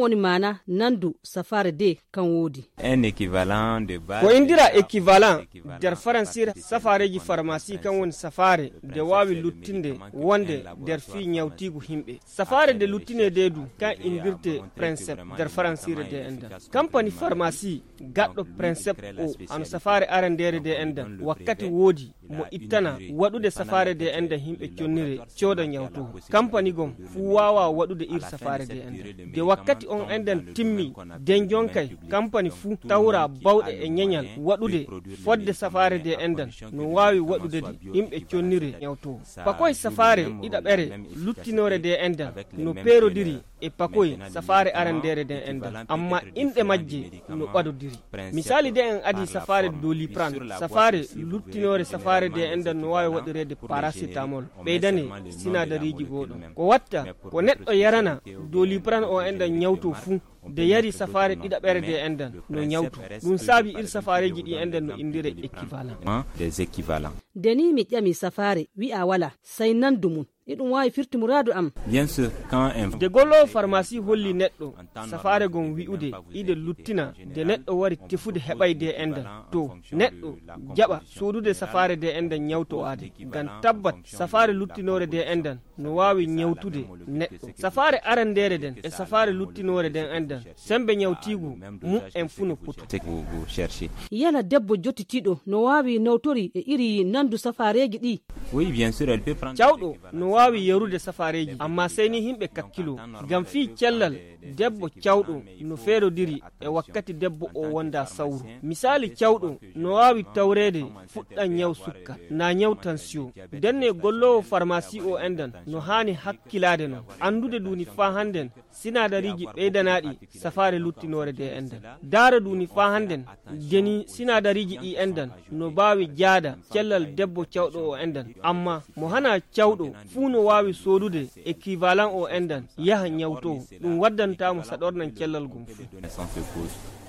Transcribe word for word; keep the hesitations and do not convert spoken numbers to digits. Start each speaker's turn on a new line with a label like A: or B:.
A: woni mana nandu safare de kan wodi
B: un équivalent de base
C: ko indira équivalent der faransir safareji pharmacie kan woni safare de wawi luttinde wonde der fi nyawtigu himbe safare de luttine dedu kan indirte principe der faransire de enda company pharmacie gaddo principe o an safare arandere de enda wakkati wodi mo ittana wadude safare de enda himbe connire coda nyawtu company gom fu wawa wadude ir safare de enda de wakkati on enden timmi den jonkay company fu tawra bawde e nyanyal wadude fodde safare de enda no wawi wadude de himbe connire nyawtu pakoy safare ida bere luttinore de enda no perodiri e pakoy safare arandere de enda amma inde majje no badodiri misali de en adi safare Doliprane safare luttinore safare de enda no wawi wadurede paracetamol beydane sinadariji godo ko watta ko neddo yarana Doliprane o enda nyawto fu de yari safare dida bere de enda no nyawto dun sabi ir safare ji enda no indire équivalent
B: des équivalents
A: deni mi jami safare wi a wala sai nan dumun idum wawi firti muradu am
B: bien sûr quand un
C: de gollo pharmacie holli neddo safare gon wi'ude ide luttina de neddo wari tefude hebayde enda to neddo jaba sodude safare de enda nyawto ade gan tabbat safare luttinore de enda no wawi nyawtude neddo safare arandere den e safare luttinore den enda sembe nyawtigu mu en funo puto
B: vous cherchez
A: yana debbo jottitido no wawi nawtori e iri nandu safareji di
B: oui bien sûr elle peut prendre
C: cawdo no wawi yarude safareji amma sai ni himbe kakkilo gam fi cellal debbo cawdo no ferodiri e wakkati debbo o wonda sawru misali cawdo no wawi tawrede fuddan nyaw sukka na nyaw tension denne gollowo pharmacie o endan no hani hakkilade no andude duni fa handen sinadariji beydanadi safare luttinore de endan dara duni fa handen deni sinadariji di endan no bawi jaada cellal debbo cawdo o endan amma mo hana cawdo funo wawi sodude équivalent o endan yaha nyawto dum waddanta mo sadornan cellal gum fu